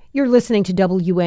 You're listening to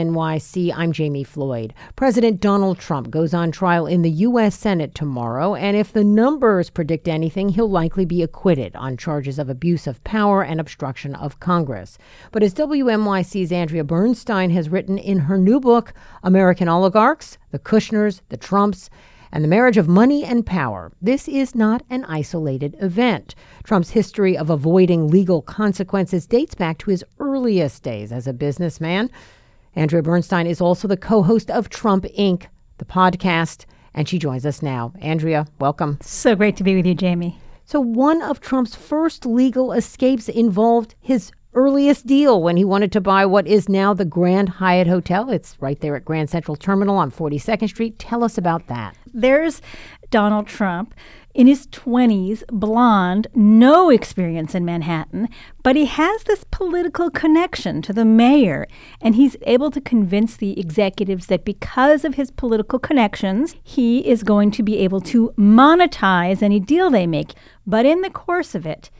WNYC. I'm Jamie Floyd. President Donald Trump goes on trial in the U.S. Senate tomorrow, and if the numbers predict anything, he'll likely be acquitted on charges of abuse of power and obstruction of Congress. But as WNYC's Andrea Bernstein has written in her new book, American Oligarchs, the Kushners, the Trumps, and the Marriage of Money and Power, this is not an isolated event. Trump's history of avoiding legal consequences dates back to his earliest days as a businessman. Andrea Bernstein is also the co-host of Trump Inc., the podcast, and she joins us now. Andrea, welcome. So great to be with you, Jamie. So one of Trump's first legal escapes involved his earliest deal when he wanted to buy what is now the Grand Hyatt Hotel. It's right there at Grand Central Terminal on 42nd Street. Tell us about that. There's Donald Trump in his 20s, blonde, no experience in Manhattan, but he has this political connection to the mayor, and he's able to convince the executives that because of his political connections, he is going to be able to monetize any deal they make. But in the course of it,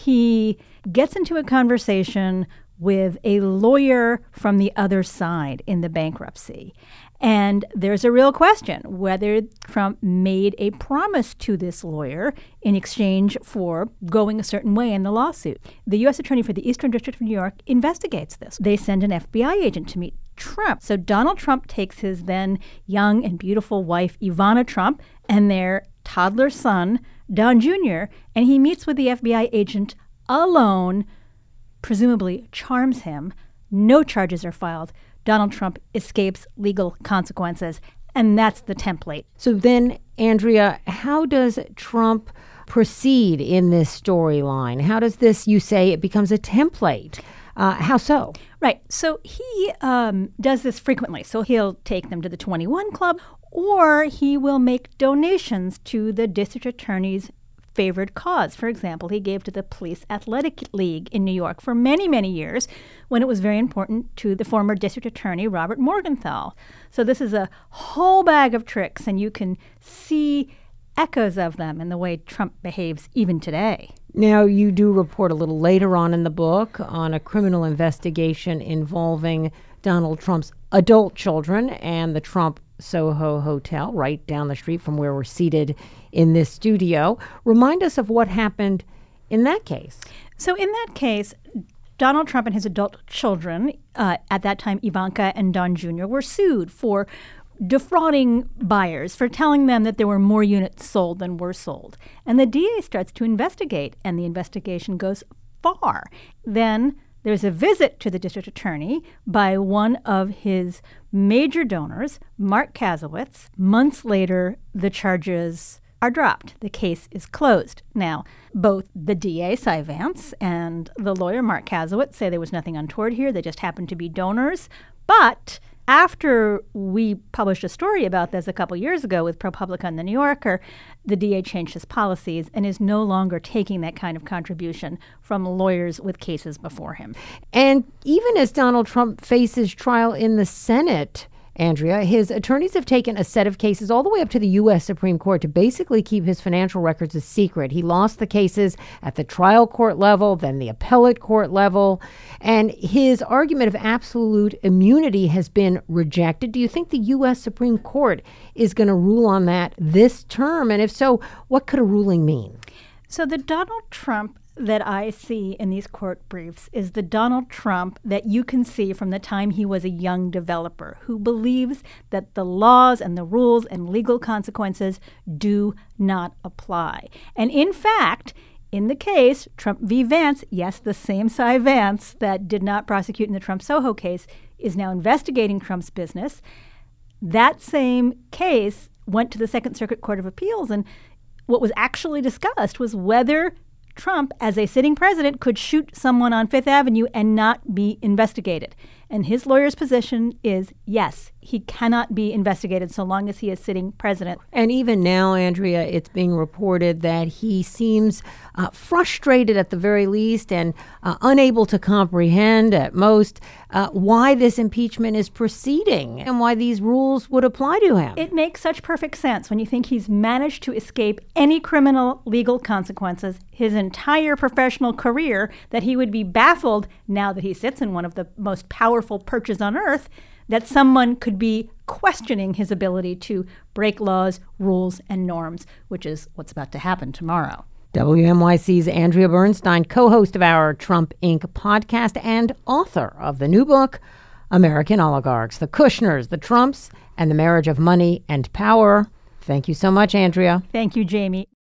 he gets into a conversation with a lawyer from the other side in the bankruptcy. And there's a real question whether Trump made a promise to this lawyer in exchange for going a certain way in the lawsuit. The U.S. Attorney for the Eastern District of New York investigates this. They send an FBI agent to meet Trump. So Donald Trump takes his then young and beautiful wife, Ivana Trump, and their toddler son, Don Jr., and he meets with the FBI agent alone, presumably charms him. No charges are filed. Donald Trump escapes legal consequences, and that's the template. So then, Andrea, how does Trump proceed in this storyline? How does this, you say, it becomes a template? How so? Right. So he does this frequently. So he'll take them to the 21 Club, or he will make donations to the district attorney's favored cause. For example, he gave to the Police Athletic League in New York for many, many years when it was very important to the former district attorney, Robert Morgenthau. So this is a whole bag of tricks, and you can see echoes of them in the way Trump behaves even today. Now, you do report a little later on in the book on a criminal investigation involving Donald Trump's adult children and the Trump Soho Hotel right down the street from where we're seated in this studio. Remind us of what happened in that case. So in that case, Donald Trump and his adult children, at that time Ivanka and Don Jr., were sued for defrauding buyers, for telling them that there were more units sold than were sold. And the DA starts to investigate, and the investigation goes far. Then there's a visit to the district attorney by one of his major donors, Mark Kasowitz. Months later, the charges are dropped. The case is closed. Now, both the DA, Cy Vance, and the lawyer, Mark Kasowitz, say there was nothing untoward here. They just happened to be donors. But after we published a story about this a couple years ago with ProPublica and The New Yorker, the DA changed his policies and is no longer taking that kind of contribution from lawyers with cases before him. And even as Donald Trump faces trial in the Senate, Andrea, his attorneys have taken a set of cases all the way up to the U.S. Supreme Court to basically keep his financial records a secret. He lost the cases at the trial court level, then the appellate court level, and his argument of absolute immunity has been rejected. Do you think the U.S. Supreme Court is going to rule on that this term? And if so, what could a ruling mean? So the Donald Trump that I see in these court briefs is the Donald Trump that you can see from the time he was a young developer, who believes that the laws and the rules and legal consequences do not apply. And in fact, in the case, Trump v. Vance, yes, the same Cy Vance that did not prosecute in the Trump Soho case, is now investigating Trump's business. That same case went to the Second Circuit Court of Appeals, and what was actually discussed was whether Trump, as a sitting president, could shoot someone on Fifth Avenue and not be investigated. And his lawyer's position is, yes, he cannot be investigated so long as he is sitting president. And even now, Andrea, it's being reported that he seems frustrated at the very least and unable to comprehend at most why this impeachment is proceeding and why these rules would apply to him. It makes such perfect sense when you think he's managed to escape any criminal legal consequences his entire professional career, that he would be baffled now that he sits in one of the most powerful powerful perches on earth that someone could be questioning his ability to break laws, rules, and norms, which is what's about to happen tomorrow. WNYC's Andrea Bernstein, co-host of our Trump Inc. podcast and author of the new book, American Oligarchs, the Kushners, the Trumps, and the Marriage of Money and Power. Thank you so much, Andrea. Thank you, Jamie.